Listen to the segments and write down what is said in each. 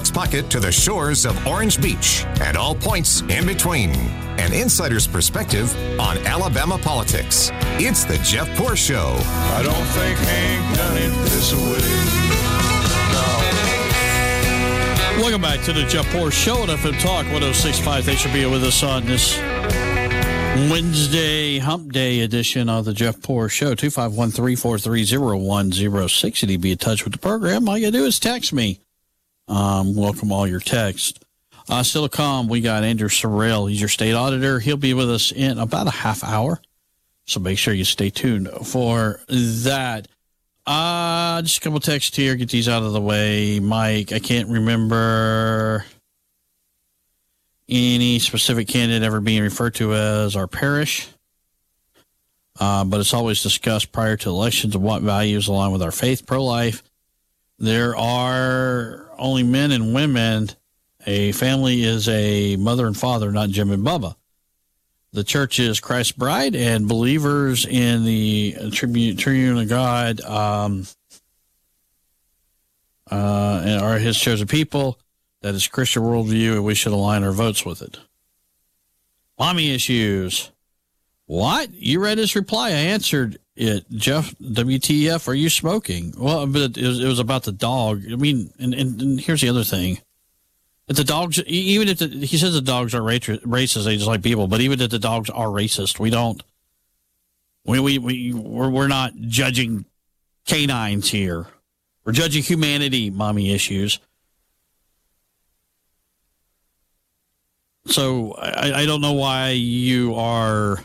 Jack's Pocket to the shores of Orange Beach and all points in between. An insider's perspective on Alabama politics. It's the Jeff Poor Show. I don't think Hank done it this way. No. Welcome back to the Jeff Poor Show at FM Talk 106.5. Thanks for being with us on this Wednesday Hump Day edition of the Jeff Poor Show. 251-343-0106. And you'd be in touch with the program. All you do is text me. Welcome all your texts. Still to come, we got Andrew Sorrell. He's your state auditor. He'll be with us in about a half hour. So make sure you stay tuned for that. Just a couple texts here. Get these out of the way. Mike, I can't remember any specific candidate ever being referred to as our parish. But it's always discussed prior to elections of what values align with our faith, pro-life. There are only men and women. A family is a mother and father, not Jim and Bubba. The church is Christ's bride, and believers in the triune of God are his chosen people. That is Christian worldview, and we should align our votes with it. Mommy issues. What? You read his reply. I answered it. Jeff, WTF, are you smoking? Well, but it was about the dog. I mean, and here's the other thing. If the dogs, even if he says the dogs are racist, they just like people, but even if the dogs are racist, we're not judging canines here. We're judging humanity, mommy issues. So I don't know why you are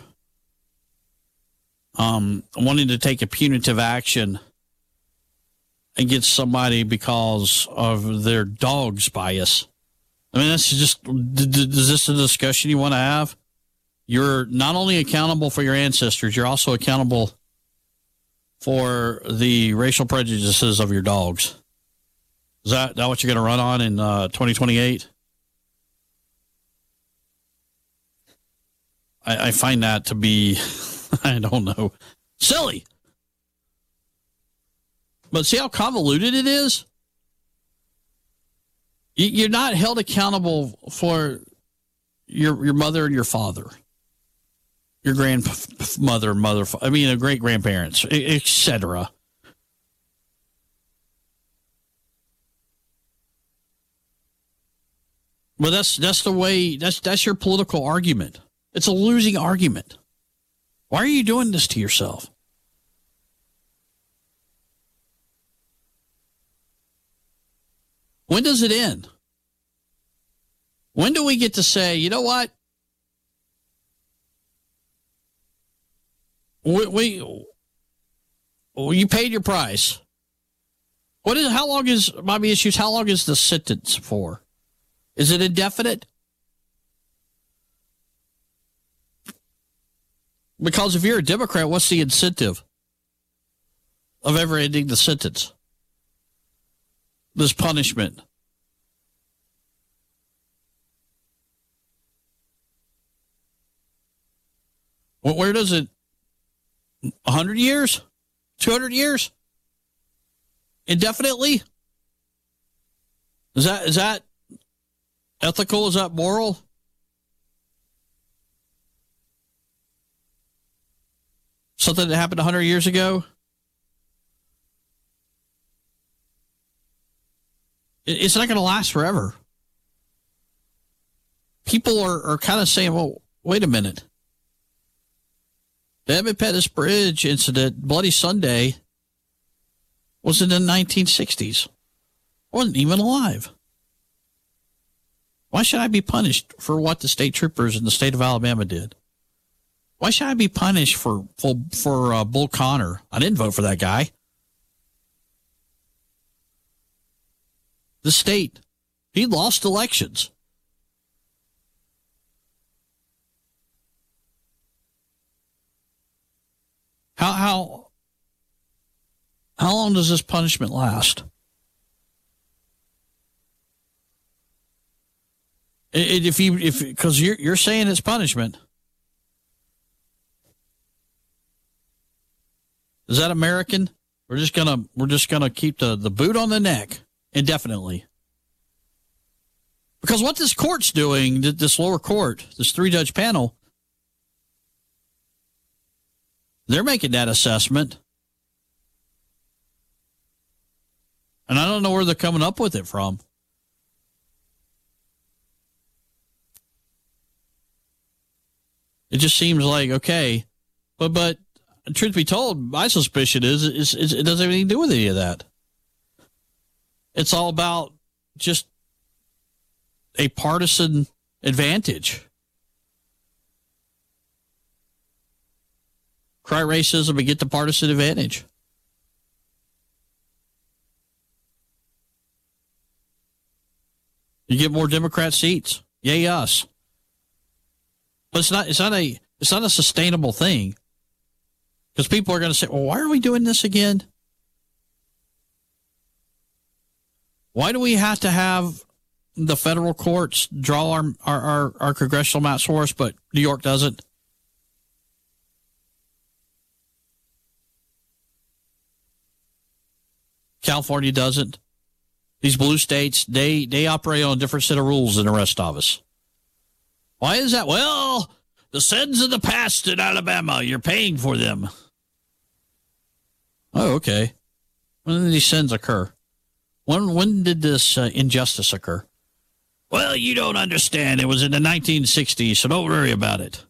wanting to take a punitive action against somebody because of their dog's bias. I mean, that's just, is this a discussion you want to have? You're not only accountable for your ancestors, you're also accountable for the racial prejudices of your dogs. Is that what you're going to run on in 2028? I find that to be, I don't know, silly. But see how convoluted it is? You're not held accountable for your mother and your father, your grandmother, great grandparents, etc. But that's the way. That's your political argument. It's a losing argument. Why are you doing this to yourself? When does it end? When do we get to say, you know what? You paid your price. How long is the sentence for? Is it indefinite? Because if you're a Democrat, what's the incentive of ever ending the sentence? This punishment. Well, where does it? 100 years? 200 years? Indefinitely? Is that ethical? Is that moral? Something that happened 100 years ago? It's not going to last forever. People are kind of saying, well, wait a minute. The Emmett Pettus Bridge incident, Bloody Sunday, was in the 1960s. I wasn't even alive. Why should I be punished for what the state troopers in the state of Alabama did? Why should I be punished for Bull Connor? I didn't vote for that guy. The state, he lost elections. How long does this punishment last? Because you're saying it's punishment. Is that American? We're just gonna keep the boot on the neck indefinitely. Because what this court's doing, this lower court, this 3-judge panel, they're making that assessment. And I don't know where they're coming up with it from. It just seems like, okay, but truth be told, my suspicion is it doesn't have anything to do with any of that. It's all about just a partisan advantage. Cry racism and get the partisan advantage. You get more Democrat seats. Yay us. But it's not a sustainable thing. Because people are going to say, well, why are we doing this again? Why do we have to have the federal courts draw our congressional maps for us, but New York doesn't? California doesn't. These blue states, they operate on a different set of rules than the rest of us. Why is that? Well, the sins of the past in Alabama, you're paying for them. Oh, okay. When did these sins occur? When did this injustice occur? Well, you don't understand. It was in the 1960s, so don't worry about it.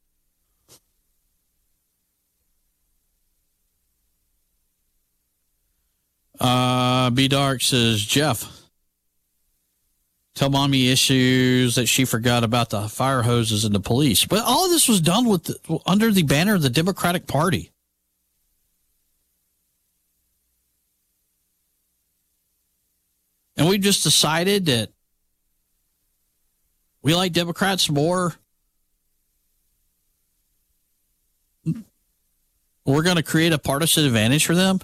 B Dark says, Jeff, tell mommy issues that she forgot about the fire hoses and the police. But all of this was done under the banner of the Democratic Party. And we just decided that we like Democrats more. We're going to create a partisan advantage for them.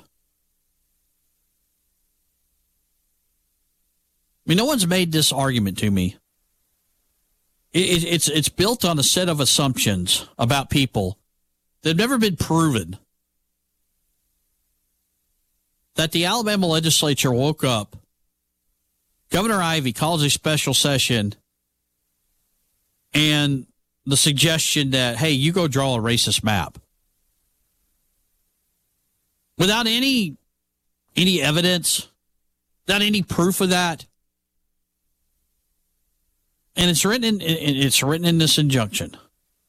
I mean, no one's made this argument to me. It's built on a set of assumptions about people that have never been proven. That the Alabama legislature woke up, Governor Ivey calls a special session, and the suggestion that, hey, you go draw a racist map. Without any evidence, without any proof of that. And it's written in this injunction.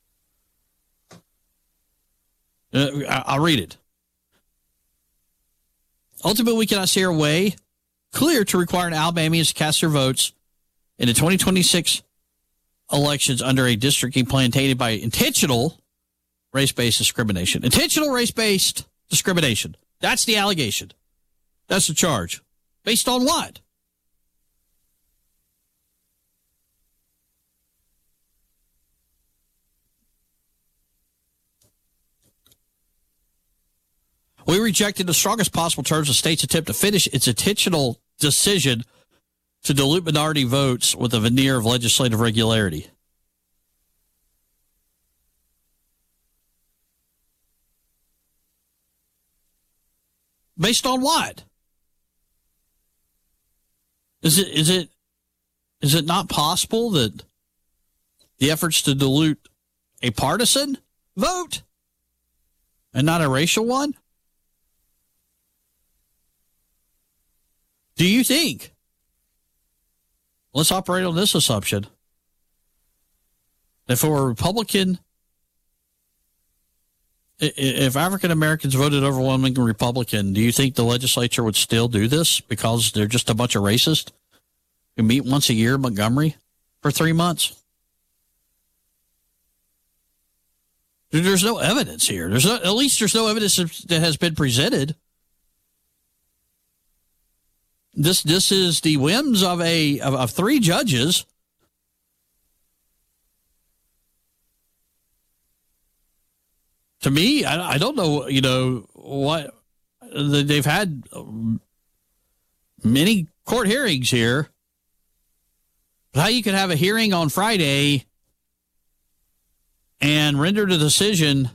I'll read it. Ultimately, we cannot see our way clear to require Alabamians to cast their votes in the 2026 elections under a districting plan tainted by intentional race-based discrimination. Intentional race-based discrimination. That's the allegation. That's the charge. Based on what? We rejected in the strongest possible terms the state's attempt to finish its intentional decision to dilute minority votes with a veneer of legislative regularity. Based on what? Is it not possible that the efforts to dilute a partisan vote and not a racial one? Do you think? Let's operate on this assumption. If for a Republican, if African Americans voted overwhelmingly Republican, do you think the legislature would still do this because they're just a bunch of racists who meet once a year in Montgomery for 3 months? There's no evidence here. There's no evidence that has been presented. This is the whims of 3 judges. To me, I don't know, what they've had many court hearings here. But how you could have a hearing on Friday and render the decision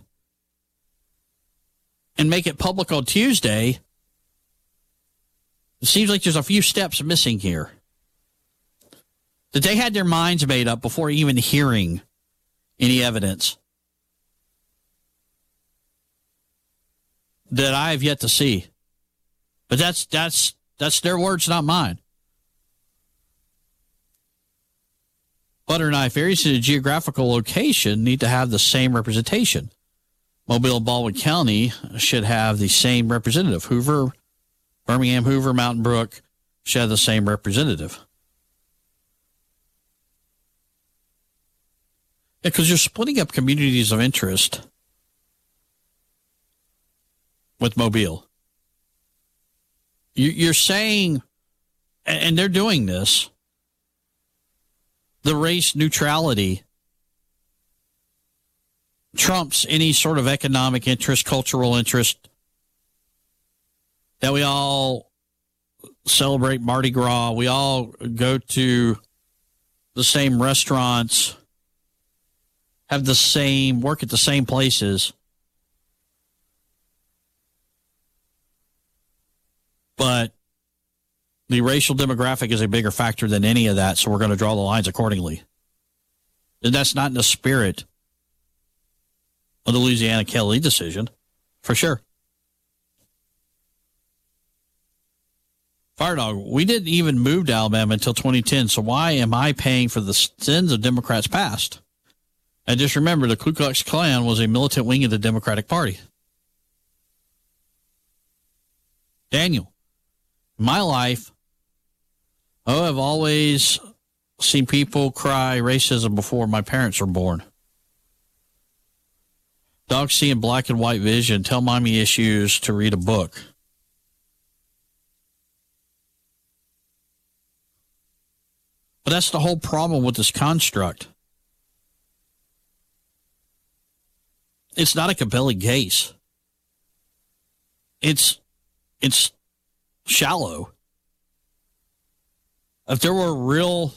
and make it public on Tuesday. It seems like there's a few steps missing here. that they had their minds made up before even hearing any evidence that I have yet to see. But that's their words, not mine. Butter knife areas in a geographical location need to have the same representation. Mobile and Baldwin County should have the same representative. Hoover, Birmingham, Hoover, Mountain Brook should have the same representative. Because you're splitting up communities of interest with Mobile. You're saying, and they're doing this, the race neutrality trumps any sort of economic interest, cultural interest, that we all celebrate Mardi Gras, we all go to the same restaurants, have the same, work at the same places. But the racial demographic is a bigger factor than any of that, so we're going to draw the lines accordingly. And that's not in the spirit of the Louisiana Kelly decision, for sure. Fire Dog, we didn't even move to Alabama until 2010, so why am I paying for the sins of Democrats past? And just remember, the Ku Klux Klan was a militant wing of the Democratic Party. Daniel, in my life, I've always seen people cry racism before my parents were born. Dogs seeing black and white vision. Tell mommy issues to read a book. But that's the whole problem with this construct. It's not a compelling case. It's shallow. If there were real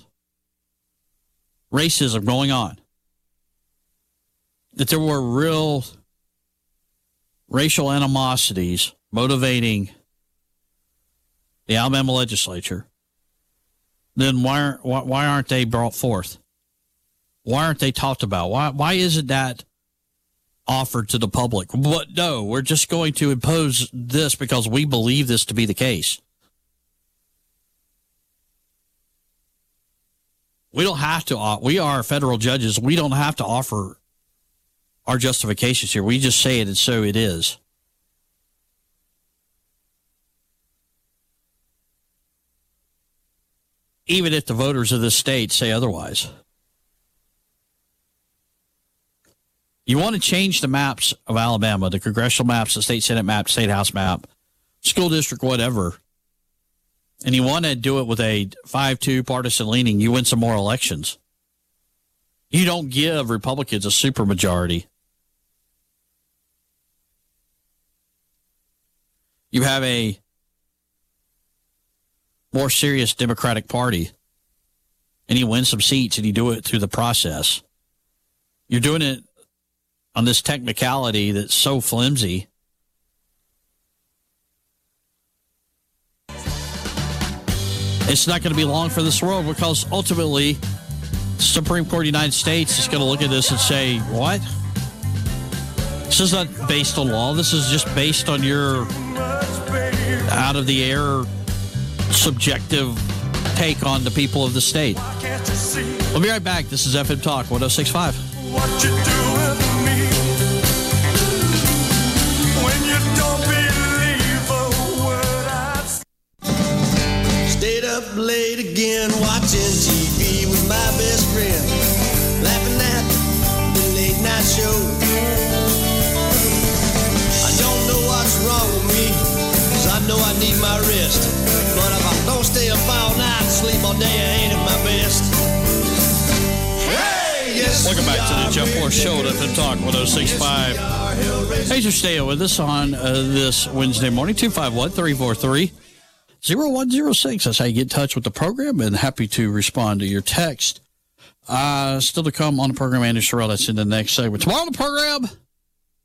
racism going on, that there were real racial animosities motivating the Alabama legislature, then why aren't they brought forth? Why aren't they talked about? Why isn't that offered to the public? But no, we're just going to impose this because we believe this to be the case. We don't have to. We are federal judges. We don't have to offer our justifications here. We just say it, and so it is. Even if the voters of this state say otherwise. You want to change the maps of Alabama, the congressional maps, the state Senate map, state House map, school district, whatever, and you want to do it with a 5-2 partisan leaning, you win some more elections. You don't give Republicans a supermajority. You have a more serious Democratic Party, and you win some seats, and you do it through the process. You're doing it on this technicality that's so flimsy. It's not going to be long for this world, because ultimately the Supreme Court of the United States is going to look at this and say, what? This is not based on law. This is just based on your out of the air subjective take on the people of the state. We'll be right back. This is FM Talk 106.5. What you doing to me when you don't believe a word I say? Stayed up late again watching TV with my best friend, laughing at the late night show. I don't know what's wrong with me, 'cause I know I need my rest, but if I don't stay up all night and sleep all day, I ain't at my best. Welcome back to the Jeff Moore Show at FM Talk 106.5. Thanks for staying with us on this Wednesday morning. 251-343-0106. That's how you get in touch with the program, and happy to respond to your text. Still to come on the program, Andy Sherrill. That's in the next segment. Tomorrow on the program,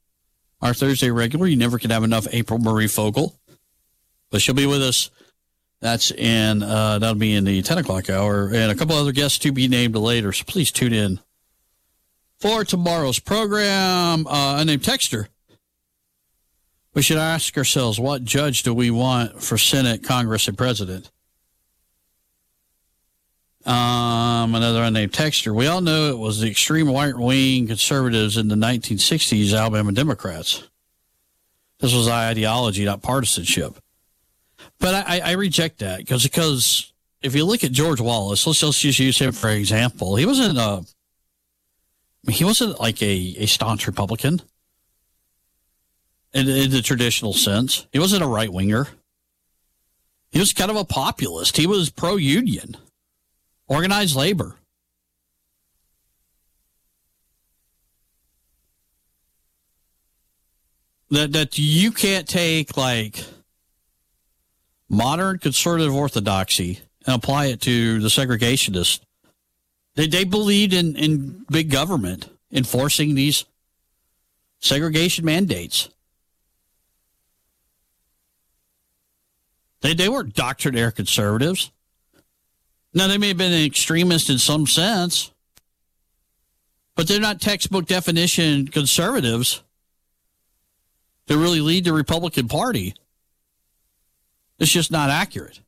our Thursday regular. You never can have enough April Marie Fogle, but she'll be with us That's that'll be in the 10 o'clock hour, and a couple other guests to be named later. So please tune in for tomorrow's program. Unnamed texter. We should ask ourselves, what judge do we want for Senate, Congress, and President? Another unnamed texter. We all know it was the extreme right-wing conservatives in the 1960s, Alabama Democrats. This was ideology, not partisanship. But I reject that because if you look at George Wallace, let's just use him for example. He wasn't like a staunch Republican in the traditional sense. He wasn't a right winger. He was kind of a populist. He was pro-union, organized labor. That you can't take like modern conservative orthodoxy and apply it to the segregationists. They believed in big government enforcing these segregation mandates. They weren't doctrinaire conservatives. Now, they may have been an extremist in some sense, but they're not textbook definition conservatives that really lead the Republican Party. It's just not accurate.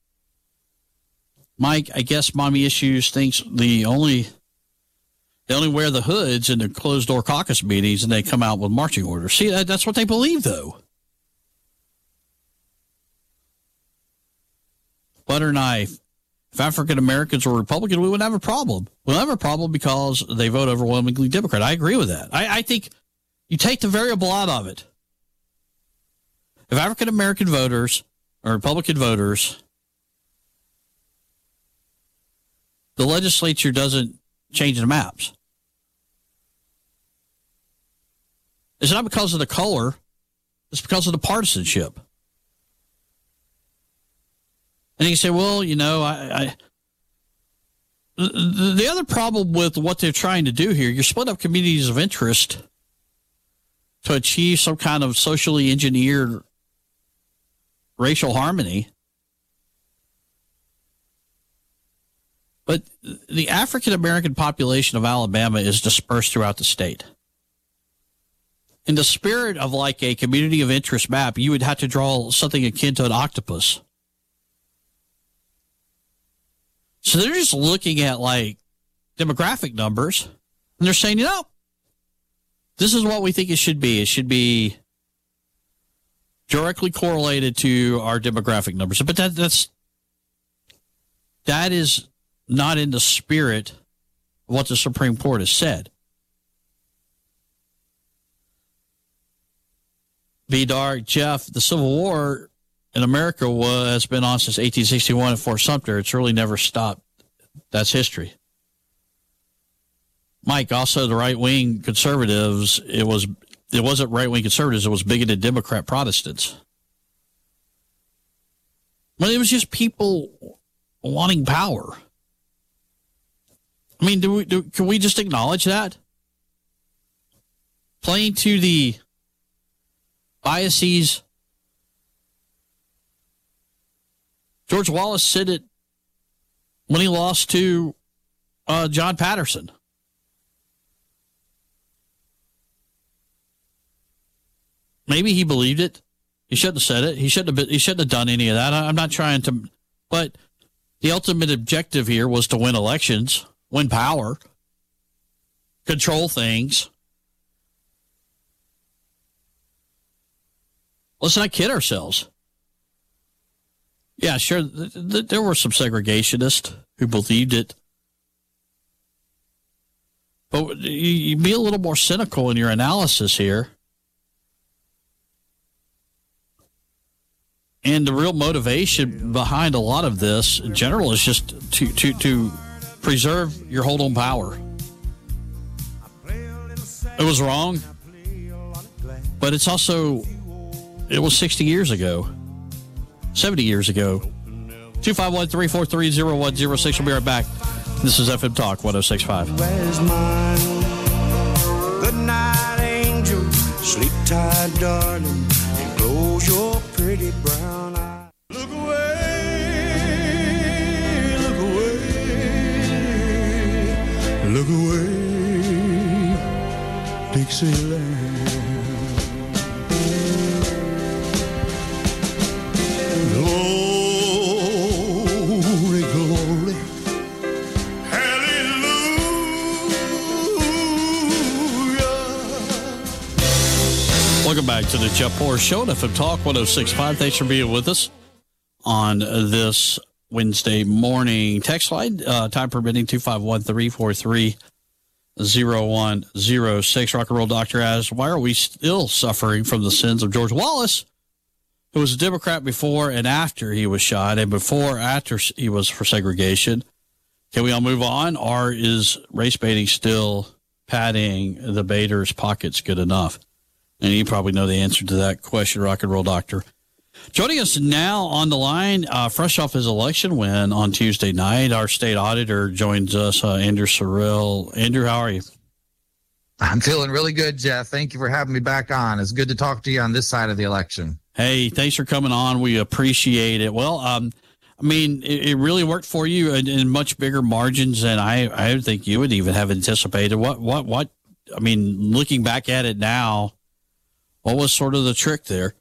Mike, I guess Mommy Issues thinks they only wear the hoods in the closed-door caucus meetings and they come out with marching orders. See, that's what they believe, though. Butter knife. If African Americans were Republican, we wouldn't have a problem. We'll have a problem because they vote overwhelmingly Democrat. I agree with that. I think you take the variable out of it. If African American voters or Republican voters, the legislature doesn't change the maps. It's not because of the color. It's because of the partisanship. And you say, well, you know, the other problem with what they're trying to do here, you're splitting up communities of interest to achieve some kind of socially engineered racial harmony. But the African American population of Alabama is dispersed throughout the state. In the spirit of like a community of interest map, you would have to draw something akin to an octopus. So they're just looking at like demographic numbers and they're saying, you know, this is what we think it should be. It should be directly correlated to our demographic numbers. But that is not in the spirit of what the Supreme Court has said. B. Dark, Jeff, the Civil War in America has been on since 1861 at Fort Sumter. It's really never stopped. That's history. Mike, also the right-wing conservatives, it wasn't right-wing conservatives, it was bigoted Democrat Protestants. But it was just people wanting power. I mean, can we just acknowledge that? Playing to the biases. George Wallace said it when he lost to John Patterson. Maybe he believed it. He shouldn't have said it. He shouldn't have done any of that. I'm not trying to, but the ultimate objective here was to win elections, win power, control things. Let's not kid ourselves. Yeah, sure, there were some segregationists who believed it. But you be a little more cynical in your analysis here. And the real motivation behind a lot of this in general is just to preserve your hold on power. It was wrong, but it was 60 years ago, 70 years ago. 251-343-0106. We'll be right back. This is FM Talk 106.5. Where's mine? Good night, angel. Sleep tight, darling, and close your pretty brown eyes. Look away. back to the Jeff Poor Show on FM Talk 106.5. Thanks for being with us on this Wednesday morning. Text line, time permitting, 251-343-0106. Rock and Roll Doctor asks, why are we still suffering from the sins of George Wallace, who was a Democrat before and after he was shot, and after he was for segregation? Can we all move on, or is race baiting still padding the baiters' pockets good enough? And you probably know the answer to that question, Rock and Roll Doctor. Joining us now on the line, fresh off his election win on Tuesday night, our state auditor joins us, Andrew Sorrell. Andrew, how are you? I'm feeling really good, Jeff. Thank you for having me back on. It's good to talk to you on this side of the election. Hey, thanks for coming on. We appreciate it. Well, I mean, it really worked for you in much bigger margins than I think you would even have anticipated. What? I mean, looking back at it now, what was sort of the trick there?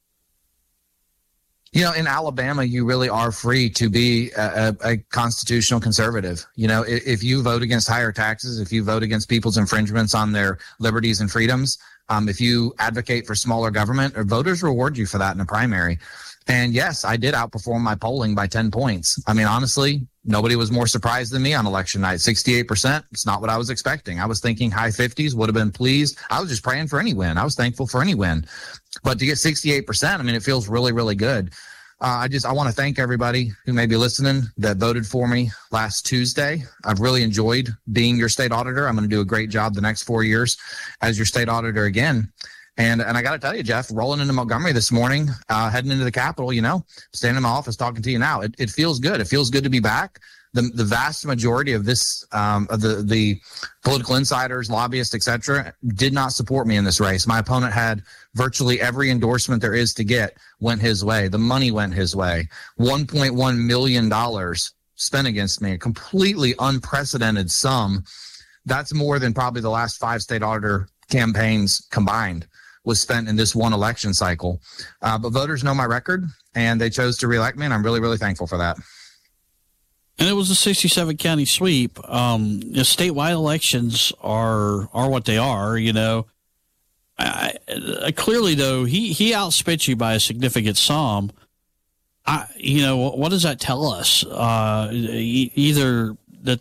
You know, in Alabama, you really are free to be a constitutional conservative. You know, if you vote against higher taxes, if you vote against people's infringements on their liberties and freedoms, if you advocate for smaller government, voters reward you for that in a primary. And yes, I did outperform my polling by 10 points. I mean, honestly, nobody was more surprised than me on election night. 68%. It's not what I was expecting. I was thinking high 50s, would have been pleased. I was just praying for any win. I was thankful for any win. But to get 68%, I mean, it feels really, really good. I want to thank everybody who may be listening that voted for me last Tuesday. I've really enjoyed being your state auditor. I'm going to do a great job the next 4 years as your state auditor again. And I got to tell you, Jeff, rolling into Montgomery this morning, heading into the Capitol, you know, standing in my office talking to you now, it feels good. It feels good to be back. The vast majority of this, of the political insiders, lobbyists, et cetera, did not support me in this race. My opponent had virtually every endorsement there is to get went his way. The money went his way. $1.1 million spent against me, a completely unprecedented sum. That's more than probably the last 5 state auditor campaigns combined was spent in this one election cycle. But voters know my record, and they chose to reelect me, and I'm really, really thankful for that. And it was a 67 county sweep. Statewide elections are what they are, you know. Clearly, though, he outspent you by a significant sum. You know, what does that tell us? Either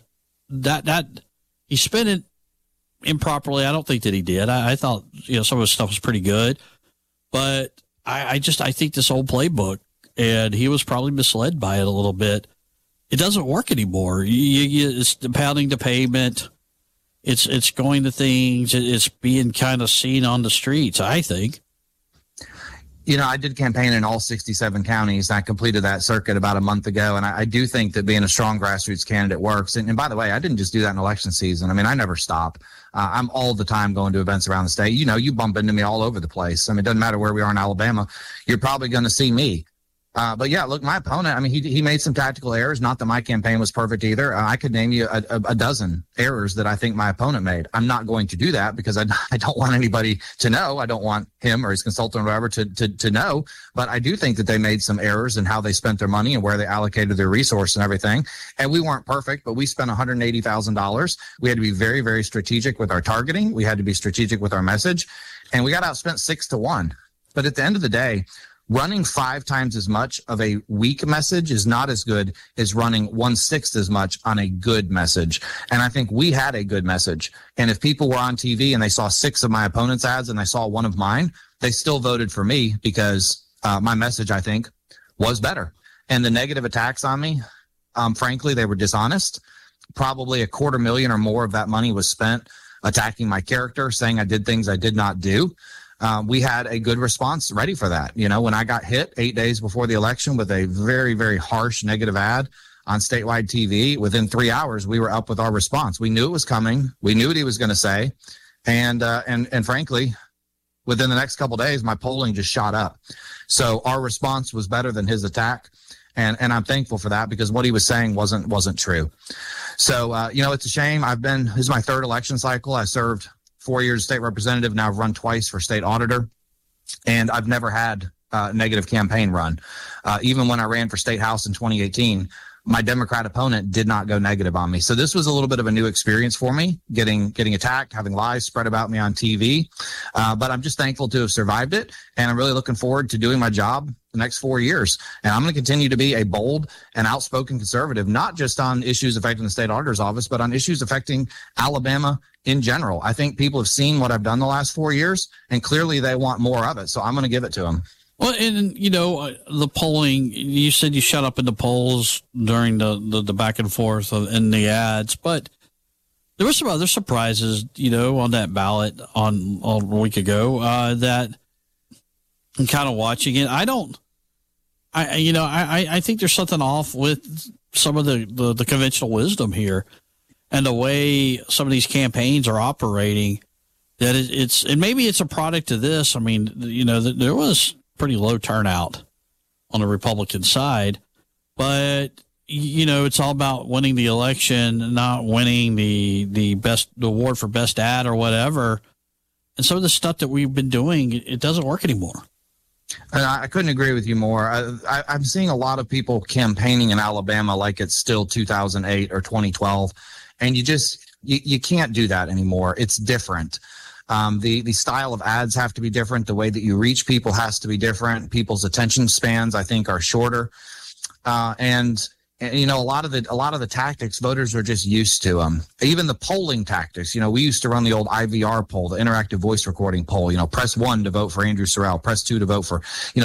that he spent it improperly. I don't think that he did. I thought, you know, some of his stuff was pretty good, but I think this old playbook, and he was probably misled by it a little bit. It doesn't work anymore. It's pounding the pavement. It's going to things. It's being kind of seen on the streets, I think. You know, I did campaign in all 67 counties. I completed that circuit about a month ago, and I do think that being a strong grassroots candidate works. And by the way, I didn't just do that in election season. I mean, I never stop. I'm all the time going to events around the state. You know, you bump into me all over the place. I mean, it doesn't matter where we are in Alabama. You're probably going to see me. But yeah, look, my opponent, I mean, he made some tactical errors. Not that my campaign was perfect either. I could name you a dozen errors that I think my opponent made. I'm not going to do that because I don't want anybody to know. I don't want him or his consultant or whatever to know. But I do think that they made some errors in how they spent their money and where they allocated their resource and everything. And we weren't perfect, but we spent $180,000. We had to be very, very strategic with our targeting. We had to be strategic with our message, and we got outspent 6-1. But at the end of the day, running 5 times as much of a weak message is not as good as running 1/6 as much on a good message. And I think we had a good message. And if people were on TV and they saw 6 of my opponent's ads and they saw 1 of mine, they still voted for me because my message, I think, was better. And the negative attacks on me, frankly, they were dishonest. Probably $250,000 or more of that money was spent attacking my character, saying I did things I did not do. We had a good response ready for that. You know, when I got hit 8 days before the election with a very, very harsh negative ad on statewide TV, within 3 hours, we were up with our response. We knew it was coming. We knew what he was going to say. And frankly, within the next couple of days, my polling just shot up. So our response was better than his attack. And I'm thankful for that because what he was saying wasn't true. So, you know, it's a shame. This is my 3rd election cycle. I served 4 years state representative. Now I've run twice for state auditor, and I've never had negative campaign run. Even when I ran for state house in 2018, my Democrat opponent did not go negative on me. So this was a little bit of a new experience for me, getting attacked, having lies spread about me on TV. But I'm just thankful to have survived it. And I'm really looking forward to doing my job the next 4 years. And I'm going to continue to be a bold and outspoken conservative, not just on issues affecting the state auditor's office, but on issues affecting Alabama in general. I think people have seen what I've done the last 4 years, and clearly they want more of it. So I'm going to give it to them. Well, and the polling, you said you shut up in the polls during the back and forth and the ads, but there were some other surprises, on that ballot on a week ago that I'm kind of watching it. I think there's something off with some of the conventional wisdom here and the way some of these campaigns are operating. That and maybe it's a product of this. I mean, there was pretty low turnout on the Republican side, but it's all about winning the election, not winning the award for best ad or whatever. And some of the stuff that we've been doing, it doesn't work anymore. And I couldn't agree with you more. I'm seeing a lot of people campaigning in Alabama like it's still 2008 or 2012, and you can't do that anymore. It's different. The style of ads have to be different. The way that you reach people has to be different. People's attention spans, I think, are shorter. And a lot of the tactics, voters are just used to them. Even the polling tactics, we used to run the old IVR poll, the interactive voice recording poll, press 1 to vote for Andrew Sorrell, press 2 to vote for,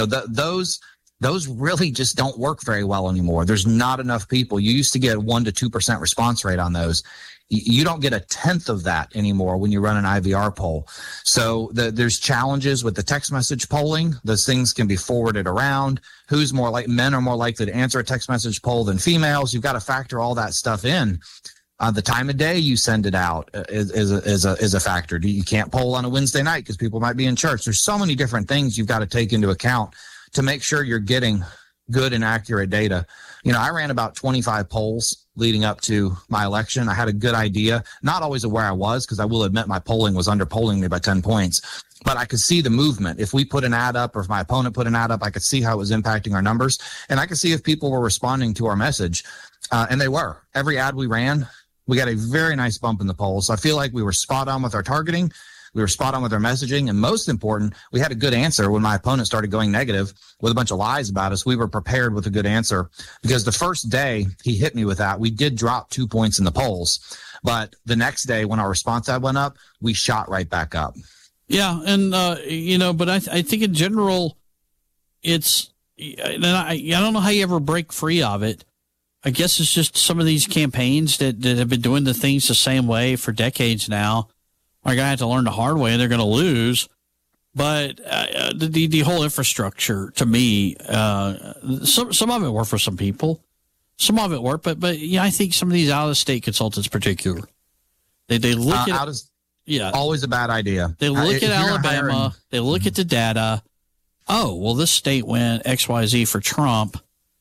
those really just don't work very well anymore. There's not enough people. You used to get 1 to 2% response rate on those. You don't get a tenth of that anymore when you run an IVR poll. So there's challenges with the text message polling. Those things can be forwarded around. Men are more likely to answer a text message poll than females. You've got to factor all that stuff in. The time of day you send it out is a factor. You can't poll on a Wednesday night because people might be in church. There's so many different things you've got to take into account to make sure you're getting good and accurate data. I ran about 25 polls leading up to my election. I had a good idea, not always of where I was, because I will admit my polling was underpolling me by 10 points, but I could see the movement. If we put an ad up or if my opponent put an ad up, I could see how it was impacting our numbers, and I could see if people were responding to our message, and they were. Every ad we ran, we got a very nice bump in the polls. So I feel like we were spot on with our targeting. We were spot on with our messaging. And most important, we had a good answer when my opponent started going negative with a bunch of lies about us. We were prepared with a good answer, because the first day he hit me with that, we did drop 2 points in the polls. But the next day when our response ad went up, we shot right back up. Yeah. And, but I think in general, it's, and I don't know how you ever break free of it. I guess it's just some of these campaigns that have been doing the things the same way for decades now are going to have to learn the hard way, and they're going to lose. But the whole infrastructure, to me, some of it worked for some people. Some of it worked, but I think some of these out-of-state consultants in particular, they look at always a bad idea. They look at Alabama, they look at the data. Oh, well, this state went XYZ for Trump.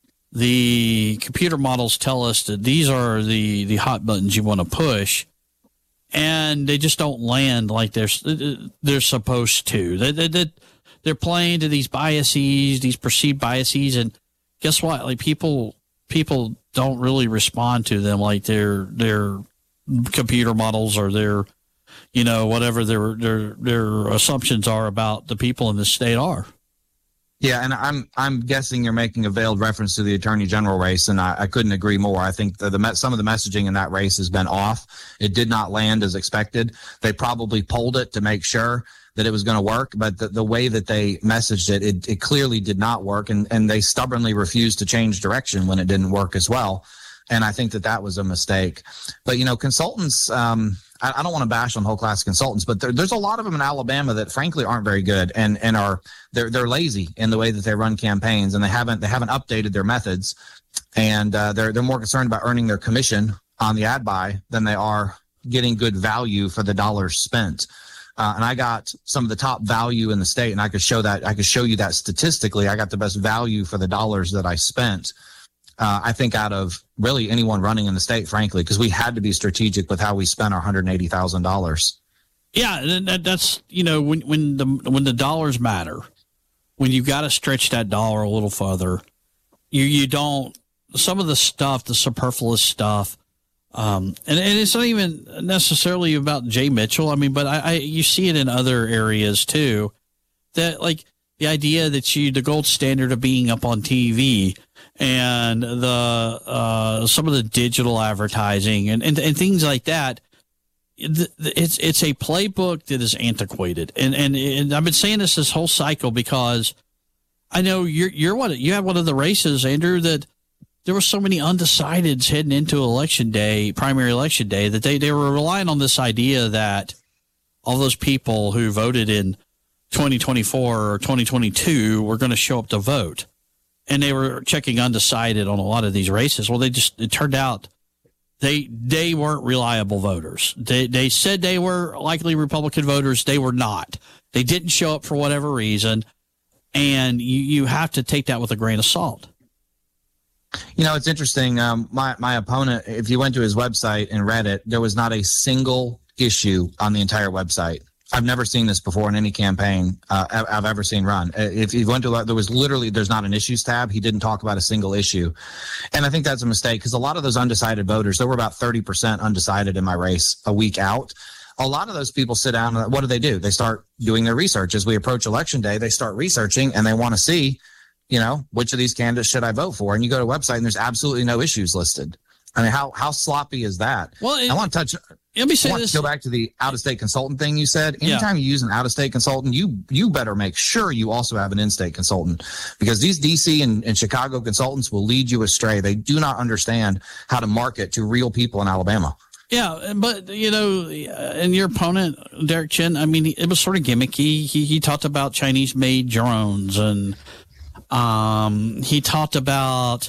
The computer models tell us that these are the hot buttons you want to push. And they just don't land like they're supposed to. They're playing to these biases, these perceived biases, and guess what? Like people don't really respond to them like their computer models or their whatever their assumptions are about the people in the state are. Yeah, and I'm guessing you're making a veiled reference to the Attorney General race, and I couldn't agree more. I think some of the messaging in that race has been off. It did not land as expected. They probably polled it to make sure that it was going to work, but the way that they messaged it clearly did not work, and they stubbornly refused to change direction when it didn't work as well. And I think that was a mistake. But, consultants, I don't want to bash on whole class consultants, but there's a lot of them in Alabama that frankly aren't very good and they're lazy in the way that they run campaigns, and they haven't updated their methods, and they're more concerned about earning their commission on the ad buy than they are getting good value for the dollars spent. And I got some of the top value in the state, and I could show you that statistically. I got the best value for the dollars that I spent. I think out of really anyone running in the state, frankly, because we had to be strategic with how we spent our $180,000. Yeah, that's when the dollars matter, when you got to stretch that dollar a little further, you don't, some of the stuff, the superfluous stuff, and it's not even necessarily about Jay Mitchell. I mean, but you see it in other areas too, that like the idea that the gold standard of being up on TV and the some of the digital advertising and things like that. It's a playbook that is antiquated, and I've been saying this whole cycle because I know you had one of the races, Andrew, that there were so many undecideds heading into election day, primary election day, that they were relying on this idea that all those people who voted in 2024 or 2022 were going to show up to vote, and they were checking undecided on a lot of these races. Well, it turned out they weren't reliable voters. They said they were likely Republican voters. They were not. They didn't show up for whatever reason, and you have to take that with a grain of salt. You know, it's interesting. My opponent, if you went to his website and read it, there was not a single issue on the entire website. I've never seen this before in any campaign I've ever seen run. If you went to, there's not an issues tab. He didn't talk about a single issue. And I think that's a mistake because a lot of those undecided voters, there were about 30% undecided in my race a week out. A lot of those people sit down and what do? They start doing their research. As we approach election day, they start researching and they want to see, you know, which of these candidates should I vote for? And you go to a website and there's absolutely no issues listed. I mean, how sloppy is that? Well, I want to touch. Let me say this. Go back to the out-of-state consultant thing you said. Anytime you use an out-of-state consultant, you better make sure you also have an in-state consultant because these DC and Chicago consultants will lead you astray. They do not understand how to market to real people in Alabama. Yeah, but, you know, and your opponent, Derek Chin, I mean, it was sort of gimmicky. He talked about Chinese-made drones, and he talked about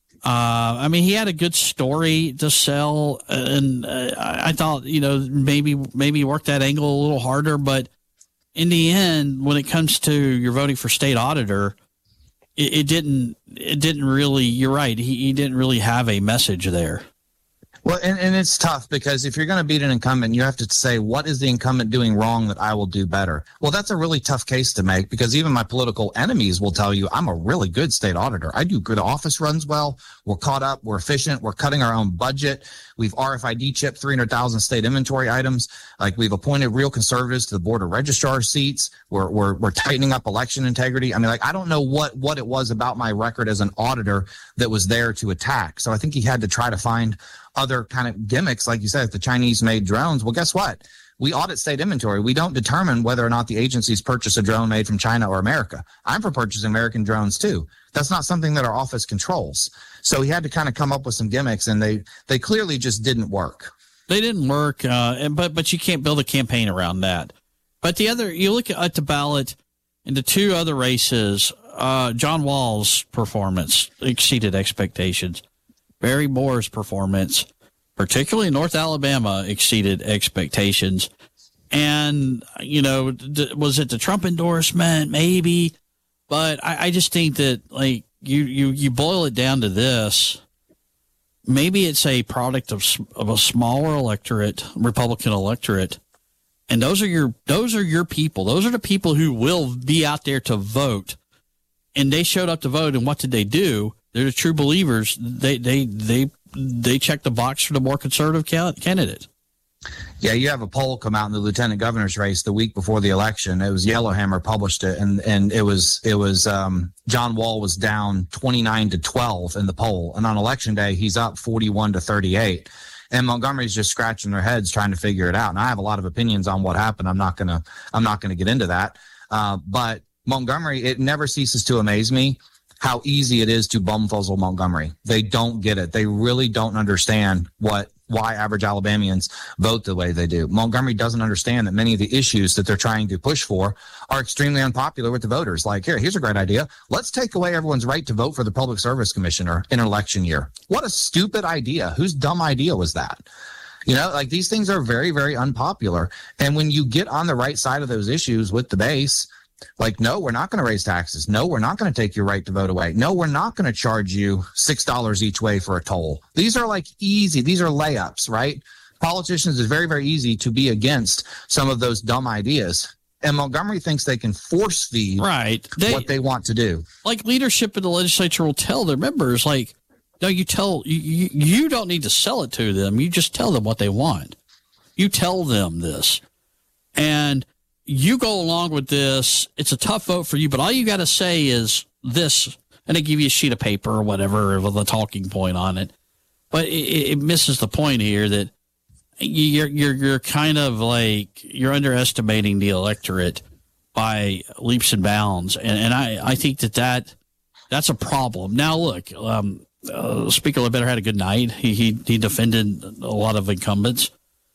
I mean, he had a good story to sell, and I thought, you know, maybe work that angle a little harder. But in the end, when it comes to you're voting for state auditor, it didn't really. You're right. He didn't really have a message there. Well, and it's tough because if you're going to beat an incumbent, you have to say, what is the incumbent doing wrong that I will do better? Well, that's a really tough case to make because even my political enemies will tell you I'm a really good state auditor. I do good office runs well. We're caught up. We're efficient. We're cutting our own budget. We've RFID chipped 300,000 state inventory items. Like we've appointed real conservatives to the board of registrar seats. We're tightening up election integrity. I mean, like, I don't know what it was about my record as an auditor that was there to attack. So I think he had to try to find other kind of gimmicks, like you said, the Chinese-made drones. Well, guess what? We audit state inventory. We don't determine whether or not the agencies purchase a drone made from China or America. I'm for purchasing American drones, too. That's not something that our office controls. So he had to kind of come up with some gimmicks, and they clearly just didn't work. They didn't work, but you can't build a campaign around that. But you look at the ballot in the two other races, John Wall's performance exceeded expectations. Barry Moore's performance, particularly in North Alabama, exceeded expectations. And, you know, was it the Trump endorsement? Maybe. But I just think that, like, you boil it down to this. Maybe it's a product of a smaller electorate, Republican electorate. And those are your people. Those are the people who will be out there to vote. And they showed up to vote. And what did they do? They're the true believers. They check the box for the more conservative candidate. Yeah, you have a poll come out in the lieutenant governor's race the week before the election. It was Yellowhammer published it, and it was John Wall was down 29-12 in the poll, and on election day he's up 41-38. And Montgomery's just scratching their heads trying to figure it out. And I have a lot of opinions on what happened. I'm not gonna get into that. But Montgomery, it never ceases to amaze me how easy it is to bumfuzzle Montgomery. They don't get it. They really don't understand why average Alabamians vote the way they do. Montgomery doesn't understand that many of the issues that they're trying to push for are extremely unpopular with the voters. Like, here's a great idea. Let's take away everyone's right to vote for the Public Service Commissioner in an election year. What a stupid idea. Whose dumb idea was that? You know, like, these things are very, very unpopular. And when you get on the right side of those issues with the base, like, no, we're not going to raise taxes. No, we're not going to take your right to vote away. No, we're not going to charge you $6 each way for a toll. These are like easy. These are layups, right? Politicians, is very, very easy to be against some of those dumb ideas. And Montgomery thinks they can force feed what they want to do. Like leadership in the legislature will tell their members, like, no, you don't need to sell it to them. You just tell them what they want. You tell them this. And you go along with this. It's a tough vote for you, but all you got to say is this, and they give you a sheet of paper or whatever with a talking point on it. But it misses the point here that you're kind of like you're underestimating the electorate by leaps and bounds, and I think that's a problem. Now, look, Speaker Ledbetter had a good night. He defended a lot of incumbents,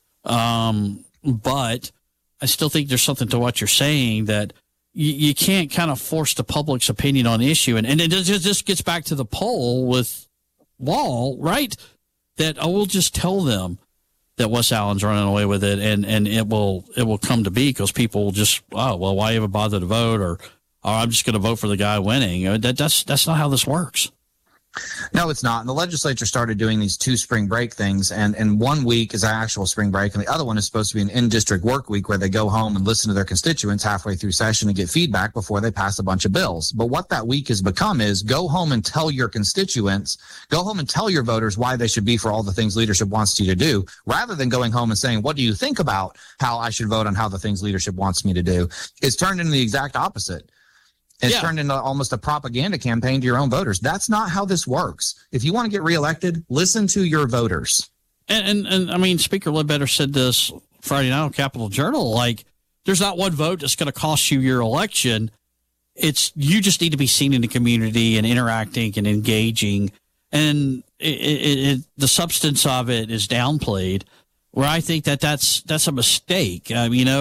but I still think there's something to what you're saying that you can't kind of force the public's opinion on the issue, and it just gets back to the poll with Wall, right? That we'll just tell them that Wes Allen's running away with it, and it will come to be because people will just, oh, well, why even bother to vote, or I'm just going to vote for the guy winning. That's not how this works. No, it's not. And the legislature started doing these 2 spring break things, and 1 week is actual spring break, and the other one is supposed to be an in-district work week where they go home and listen to their constituents halfway through session and get feedback before they pass a bunch of bills. But what that week has become is go home and tell your constituents, go home and tell your voters why they should be for all the things leadership wants you to do, rather than going home and saying, what do you think about how I should vote on how the things leadership wants me to do? It's turned into the exact opposite. It's turned into almost a propaganda campaign to your own voters. That's not how this works. If you want to get reelected, listen to your voters. And I mean, Speaker Ledbetter said this Friday night on Capitol Journal, like, there's not one vote that's going to cost you your election. It's you just need to be seen in the community and interacting and engaging. And the substance of it is downplayed, where I think that's a mistake.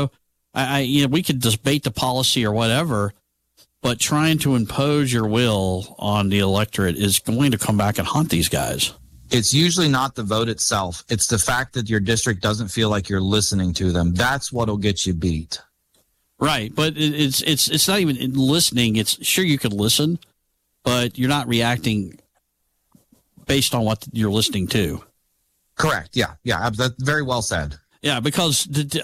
We could debate the policy or whatever, but trying to impose your will on the electorate is going to come back and haunt these guys. It's usually not the vote itself. It's the fact that your district doesn't feel like you're listening to them. That's what'll get you beat. Right, but it's not even listening. It's sure you could listen, but you're not reacting based on what you're listening to. Correct. Yeah. That's very well said. Yeah, because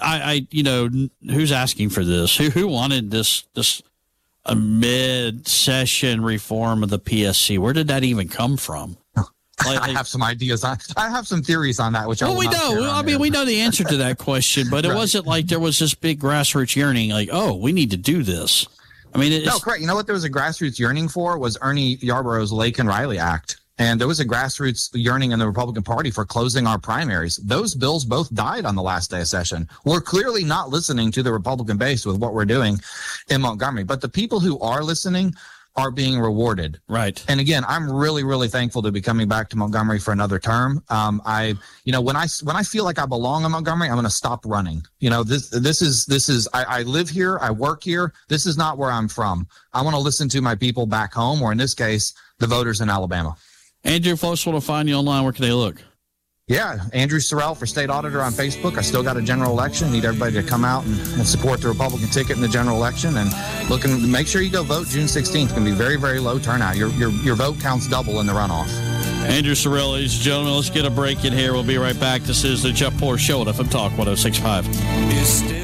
who's asking for this? Who wanted this a mid-session reform of the PSC? Where did that even come from? I have some ideas. I have some theories on that. We know the answer to that question, but it wasn't like there was this big grassroots yearning, like, oh, we need to do this. I mean, no, correct. You know what there was a grassroots yearning for was Ernie Yarborough's Lakin Riley Act. And there was a grassroots yearning in the Republican Party for closing our primaries. Those bills both died on the last day of session. We're clearly not listening to the Republican base with what we're doing in Montgomery. But the people who are listening are being rewarded. Right. And again, I'm really, really thankful to be coming back to Montgomery for another term. When I feel like I belong in Montgomery, I'm going to stop running. This is I live here. I work here. This is not where I'm from. I want to listen to my people back home, or in this case, the voters in Alabama. Andrew, if folks want to find you online, where can they look? Yeah, Andrew Sorrell for state auditor on Facebook. I still got a general election. Need everybody to come out and support the Republican ticket in the general election. And make sure you go vote June 16th. It's going to be very, very low turnout. Your vote counts double in the runoff. Andrew Sorrell, ladies and gentlemen, let's get a break in here. We'll be right back. This is the Jeff Poor Show at FM Talk 106.5.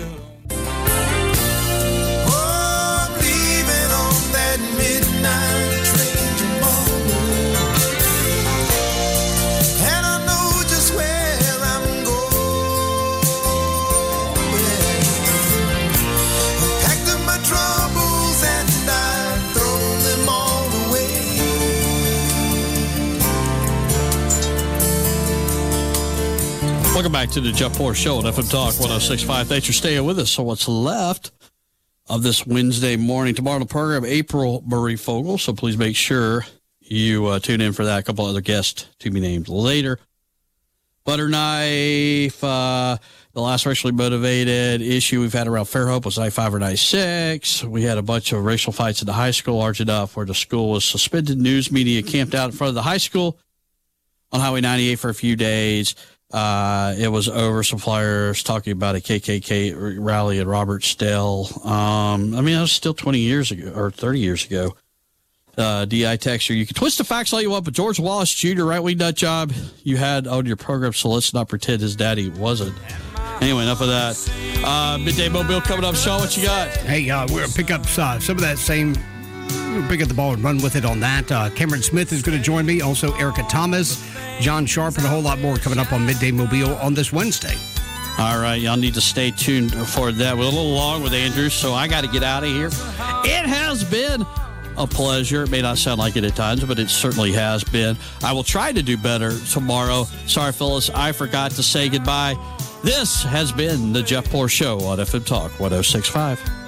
Welcome back to the Jeff Poor Show at FM Talk 106.5. Thanks for staying with us. So what's left of this Wednesday morning? Tomorrow on the program, April Marie Fogel. So please make sure you tune in for that. A couple other guests to be named later. Butter knife, the last racially motivated issue we've had around Fairhope was I-5 or I-6. We had a bunch of racial fights at the high school, large enough where the school was suspended. News media camped out in front of the high school on Highway 98 for a few days. It was over. Some flyers talking about a KKK rally at Robertsdale. That was still 20 years ago or 30 years ago. DI texter, you can twist the facts all you want, but George Wallace Jr., right wing nut job you had on your program, so let's not pretend his daddy wasn't. Anyway, enough of that. Midday Mobile coming up. Sean, what you got? Hey, we're going to pick up some of that same. We'll pick up the ball and run with it on that. Cameron Smith is going to join me. Also, Erica Thomas, John Sharp, and a whole lot more coming up on Midday Mobile on this Wednesday. All right, y'all need to stay tuned for that. We're a little long with Andrew, so I got to get out of here. It has been a pleasure. It may not sound like it at times, but it certainly has been. I will try to do better tomorrow. Sorry, Phyllis, I forgot to say goodbye. This has been the Jeff Poor Show on FM Talk 106.5.